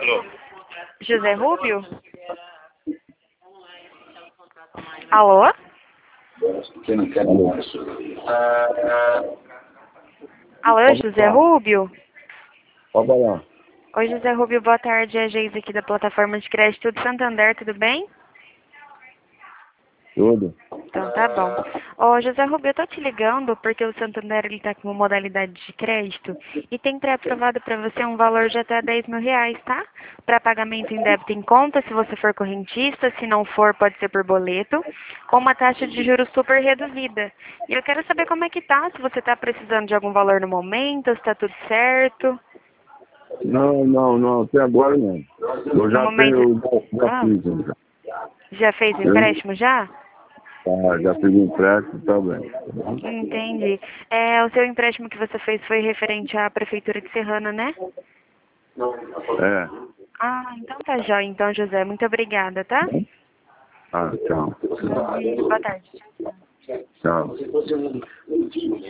Alô? José Rubio? Alô? Alô, José Rubio? Pode falar. Oi, José Rubio, boa tarde. É a Geise aqui da plataforma de crédito do Santander, tudo bem? Tudo. Então tá bom. Ô, José Rubio, eu tô te ligando porque o Santander ele tá com uma modalidade de crédito e tem pré-aprovado para você um valor de até R$ 10.000, tá? Para pagamento em débito em conta, se você for correntista, se não for, pode ser por boleto, com uma taxa de juros super reduzida. E eu quero saber como é que tá, se você tá precisando de algum valor no momento, se tá tudo certo. Não, até agora não. Eu No já momento... tenho, já Ah, fiz. Já. já fez o empréstimo já? Já fiz um empréstimo também. Entendi. O seu empréstimo que você fez foi referente à Prefeitura de Serrana, né? É. Ah, então tá jóia. Então, José, muito obrigada, tá? Tchau. Boa tarde. Tchau.